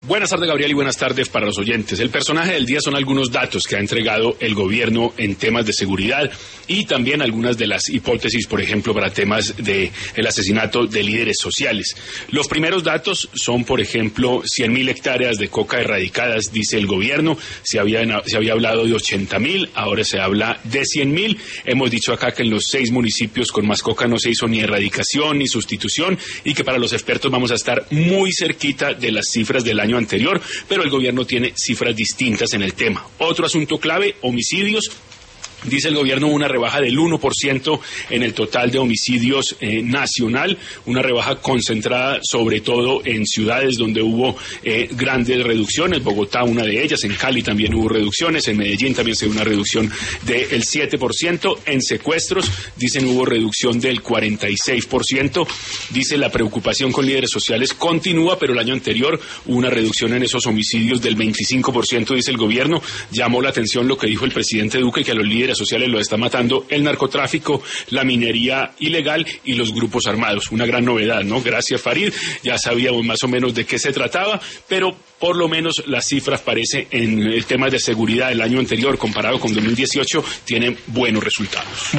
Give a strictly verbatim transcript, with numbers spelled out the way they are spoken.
Buenas tardes, Gabriel, y buenas tardes para los oyentes. El personaje del día son algunos datos que ha entregado el gobierno en temas de seguridad y también algunas de las hipótesis, por ejemplo, para temas de el asesinato de líderes sociales. Los primeros datos son, por ejemplo, cien mil hectáreas de coca erradicadas, dice el gobierno. Se había, se había hablado de ochenta mil, ahora se habla de cien mil. Hemos dicho acá que en los seis municipios con más coca no se hizo ni erradicación ni sustitución y que para los expertos vamos a estar muy cerquita de las cifras del año anterior, pero el gobierno tiene cifras distintas en el tema. Otro asunto clave, homicidios. Dice el gobierno una rebaja del uno por ciento en el total de homicidios eh, nacional, una rebaja concentrada sobre todo en ciudades donde hubo eh, grandes reducciones, Bogotá una de ellas, en Cali también hubo reducciones, en Medellín también se dio una reducción del siete por ciento, en secuestros dicen hubo reducción del cuarenta y seis por ciento, dice la preocupación con líderes sociales continúa, pero el año anterior hubo una reducción en esos homicidios del veinticinco por ciento, dice el gobierno. Llamó la atención lo que dijo el presidente Duque, que a los líderes sociales lo está matando el narcotráfico, la minería ilegal y los grupos armados. Una gran novedad, ¿no? Gracias, Farid. Ya sabíamos más o menos de qué se trataba, pero por lo menos las cifras parece en el tema de seguridad del año anterior comparado con dos mil dieciocho tienen buenos resultados.